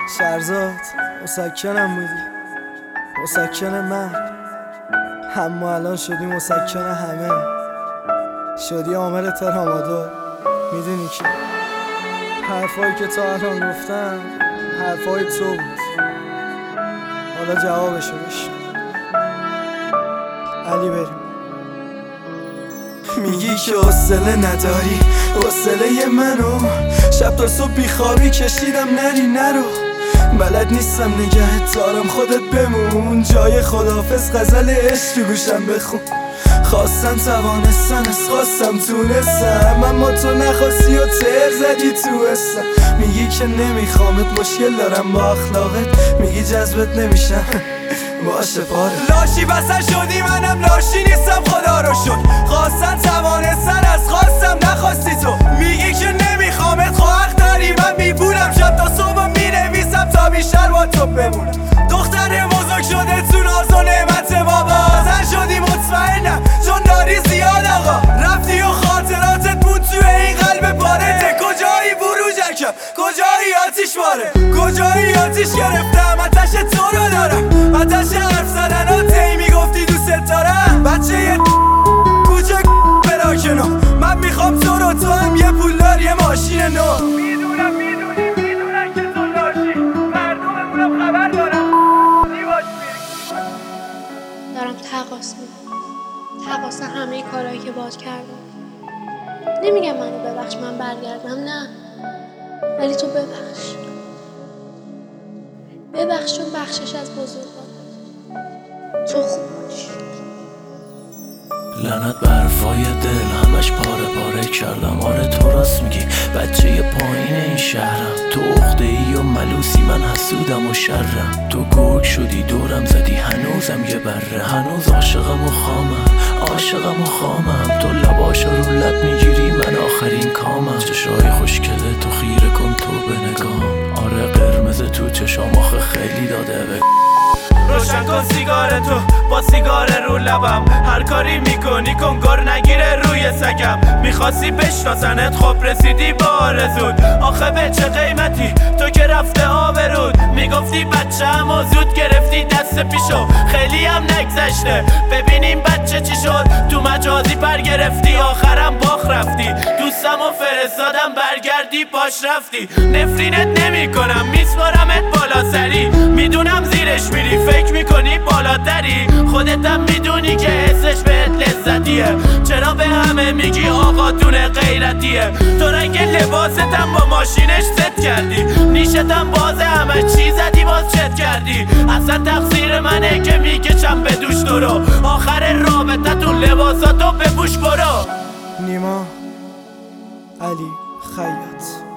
شهرزاد مسکنم بودی، مسکن من، اما الان شدی مسکن همه. شدی عامل ترامادور. میدونی که حرفایی که تا الان گفتم حرفای تو بود. حالا جوابشو بشن. علی بریم. میگی که حوصله نداری، حوصله منو شب تا صبح بیخوابی کشیدم نری نرو. بلد نیستم نگهت دارم خودت بمون، جای خداحافظ غزل عشق تو گوشم بخون. خواستم توانستم از خواستم تونستم، اما تو نخواستی و تر زدی تو استم. میگی که نمیخوامت، مشکل دارم با اخلاقت، میگی جذبت نمیشم باشه پاره. لاشی بسر شدی منم لاشی نیستم خدا رو شد. خواستن توانستن از خواستم نخواستی تو. میگی که نمیخوامت، خب حق داری من میپولم شب تا صبح مینویسم تا بیشتر با تو بمونم. دختر بزرگ شده تو ناز و نعمت بابا، زن شدی مطمئنم چون داری زیاد آقا. رفتی و خاطراتت بود توی این قلب پاره. کجایی بروجکم، کجایی آتیش باره، کجایی آتیش گرفتم آتش تو رو دارم. آتش حرف زدناتی میگفتی دوست دارم. بچه یه کوچک براکنو، من میخوام تو رو، تو هم یه پولدار یه ماشین نو. میدونم که تو لاشی، مردممونم خبر دارم دارم تقاص میدم، تقاص همه کارهایی که باد کردم. نمیگم منو ببخش من برگردم، نه، ولی تو ببخش چون بخشش از بزرگان. تو خوب باشی. لعنت برفای دل همش پاره پاره کردم. آره تو راست میگی، بچه ی پایین این شهرم. تو عقده ای و ملوسی، من حسودم و شرم. تو گرگ شدی دورم زدی، هنوزم یه بره. هنوز عاشقم و خامم. تو لباشو رو لب میگیری، من آخرین کامم. چشای خوشکله تو خیره کن تو به نگام. آره قرمز تو چشام آخه خیلی داده به روشن کن سیگار تو با سیگار رو لبم. هر کاری میکنی کن گر نگیره روی سگم. میخواستی بشناسنت، خب رسیدی با آرزود. آخه به چه قیمتی تو که رفته آبرود. میگفتی بچه‌م و زود گرفتی دست پیشو، خیلی هم نگذشته ببینیم بچه چی شد. تو مجازی پر گرفتی، آخرم باخ رفتی. دوستم و فرستادم برگردی باش رفتی. نفرینت نمی کنم، میسپارمت بالا سری. میدونم زیرش میری، فکر میکنی بالاتری. خودتم میدونی که حسش بهت لذتیه. چرا به همه میگی آقا دونه غیرتیه. تو رنگ لباستم با ماشینش ست کردی. نیشتم بازه همه چی زدی باز چت کردی. اصلا تقصیر منه که میکشم به دوش تو رو. آخر رابطه تو لباساتو بپوش برو. نیما علی خیاط.